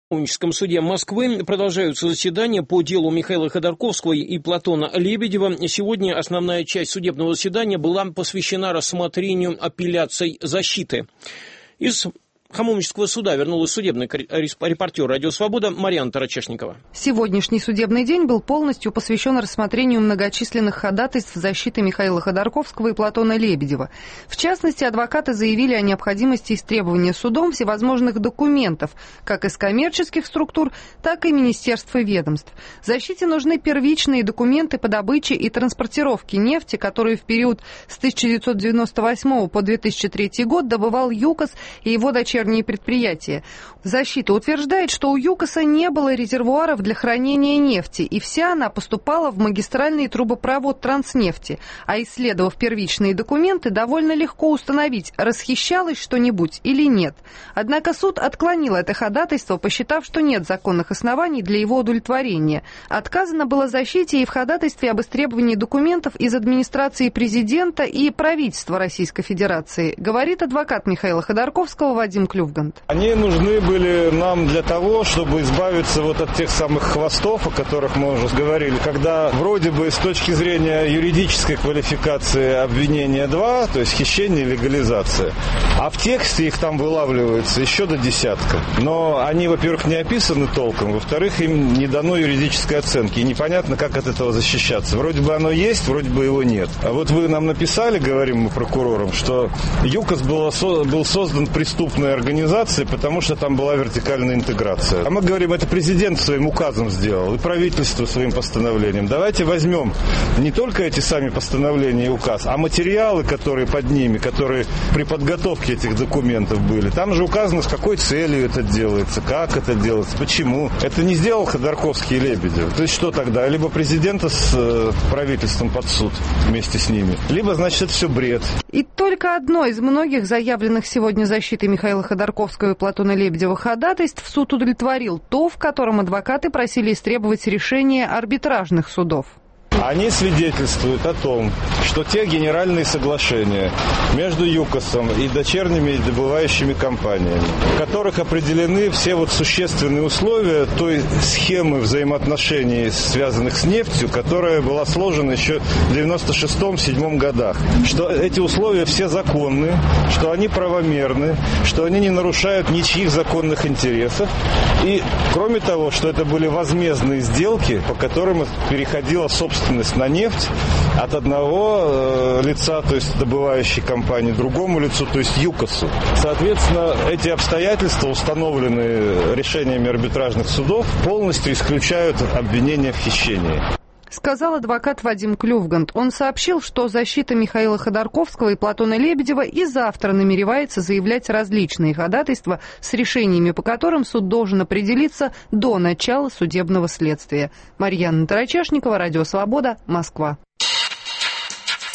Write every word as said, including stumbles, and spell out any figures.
В Каменском суде Москвы продолжаются заседания по делу Михаила Ходорковского и Платона Лебедева. Сегодня основная часть судебного заседания была посвящена рассмотрению апелляций защиты. Из Хамовнического суда вернулась судебный репортер «Радио Свобода» Марьяна Тарачешникова. Сегодняшний судебный день был полностью посвящен рассмотрению многочисленных ходатайств защиты Михаила Ходорковского и Платона Лебедева. В частности, адвокаты заявили о необходимости истребования судом всевозможных документов, как из коммерческих структур, так и министерств и ведомств. Защите нужны первичные документы по добыче и транспортировке нефти, которую в период с тысяча девятьсот девяносто восьмого по две тысячи третий год добывал ЮКОС и его дочерние предприятия. Защита утверждает, что у ЮКОСа не было резервуаров для хранения нефти, и вся она поступала в магистральный трубопровод Транснефти. А исследовав первичные документы, довольно легко установить, расхищалось что-нибудь или нет. Однако суд отклонил это ходатайство, посчитав, что нет законных оснований для его удовлетворения. Отказано было защите и в ходатайстве об истребовании документов из администрации президента и правительства Российской Федерации, говорит адвокат Михаила Ходорковского Вадим Клювгант. Они нужны были нам для того, чтобы избавиться вот от тех самых хвостов, о которых мы уже говорили, когда вроде бы с точки зрения юридической квалификации обвинения два, то есть хищение и легализация, а в тексте их там вылавливается еще до десятка. Но они, во-первых, не описаны толком, во-вторых, им не дано юридической оценки, и непонятно, как от этого защищаться. Вроде бы оно есть, вроде бы его нет. А вот вы нам написали, говорим мы прокурорам, что ЮКОС был, был создан преступной организацией, потому что там была вертикальная интеграция. А мы говорим, это президент своим указом сделал, и правительство своим постановлением. Давайте возьмем не только эти сами постановления и указ, а материалы, которые под ними, которые при подготовке этих документов были. Там же указано, с какой целью это делается, как это делается, почему. Это не сделал Ходорковский и Лебедев. То есть что тогда? Либо президента с э, правительством под суд вместе с ними, либо, значит, это все бред. И только одно из многих заявленных сегодня защитой Михаила Ходорковского и Платона Лебедева ходатайств суд удовлетворил, то, в котором адвокаты просили истребовать решения арбитражных судов. Они свидетельствуют о том, что те генеральные соглашения между ЮКОСом и дочерними добывающими компаниями, в которых определены все вот существенные условия той схемы взаимоотношений, связанных с нефтью, которая была сложена еще в девяносто шестом — седьмом годах, что эти условия все законны, что они правомерны, что они не нарушают ничьих законных интересов, и, кроме того, что это были возмездные сделки, по которым переходила собственность на нефть от одного э, лица, то есть добывающей компании, другому лицу, то есть ЮКОСу. Соответственно, эти обстоятельства, установленные решениями арбитражных судов, полностью исключают обвинение в хищении. Сказал адвокат Вадим Клювгант. Он сообщил, что защита Михаила Ходорковского и Платона Лебедева и завтра намеревается заявлять различные ходатайства с решениями, по которым суд должен определиться до начала судебного следствия. Марьяна Тарачешникова, Радио Свобода, Москва.